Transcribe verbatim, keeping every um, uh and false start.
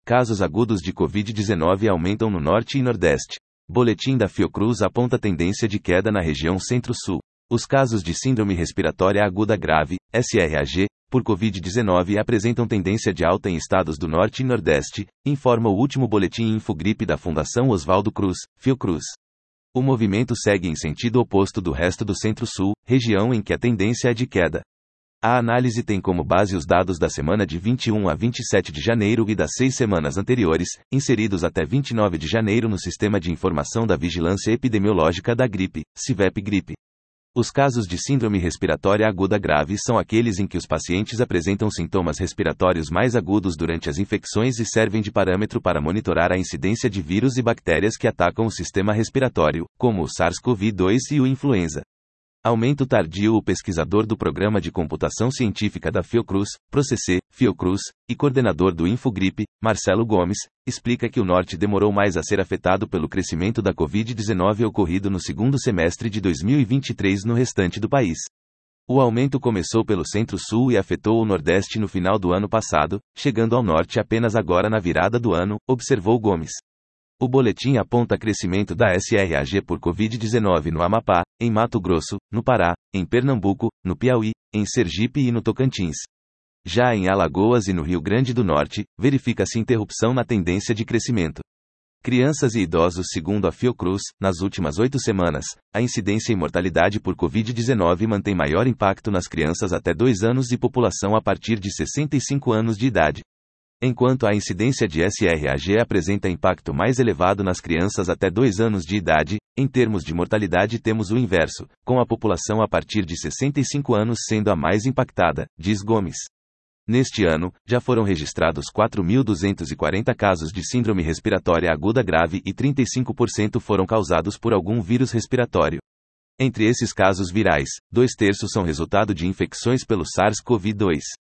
Casos agudos de covid dezenove aumentam no Norte e Nordeste. Boletim da Fiocruz aponta tendência de queda na região Centro-Sul. Os casos de Síndrome Respiratória Aguda Grave, S R A G, por covid dezenove apresentam tendência de alta em estados do Norte e Nordeste, informa o último boletim Infogripe da Fundação Oswaldo Cruz, Fiocruz. O movimento segue em sentido oposto do resto do Centro-Sul, região em que a tendência é de queda. A análise tem como base os dados da semana de vinte e um a vinte e sete de janeiro e das seis semanas anteriores, inseridos até vinte e nove de janeiro no Sistema de Informação da Vigilância Epidemiológica da Gripe, CIVEP-Gripe. Os casos de síndrome respiratória aguda grave são aqueles em que os pacientes apresentam sintomas respiratórios mais agudos durante as infecções e servem de parâmetro para monitorar a incidência de vírus e bactérias que atacam o sistema respiratório, como o SARS-CoV dois e o influenza. Aumento tardio. O pesquisador do Programa de Computação Científica da Fiocruz, PROCC, Fiocruz, e coordenador do Infogripe, Marcelo Gomes, explica que o Norte demorou mais a ser afetado pelo crescimento da covid dezenove ocorrido no segundo semestre de dois mil e vinte e três no restante do país. O aumento começou pelo Centro-Sul e afetou o Nordeste no final do ano passado, chegando ao Norte apenas agora na virada do ano, observou Gomes. O boletim aponta crescimento da S R A G por covid dezenove no Amapá, em Mato Grosso, no Pará, em Pernambuco, no Piauí, em Sergipe e no Tocantins. Já em Alagoas e no Rio Grande do Norte, verifica-se interrupção na tendência de crescimento. Crianças e idosos. Segundo a Fiocruz, nas últimas oito semanas, a incidência e mortalidade por covid dezenove mantém maior impacto nas crianças até dois anos e população a partir de sessenta e cinco anos de idade. Enquanto a incidência de S R A G apresenta impacto mais elevado nas crianças até dois anos de idade, em termos de mortalidade temos o inverso, com a população a partir de sessenta e cinco anos sendo a mais impactada, diz Gomes. Neste ano, já foram registrados quatro mil duzentos e quarenta casos de síndrome respiratória aguda grave e trinta e cinco por cento foram causados por algum vírus respiratório. Entre esses casos virais, dois terços são resultado de infecções pelo SARS-CoV dois.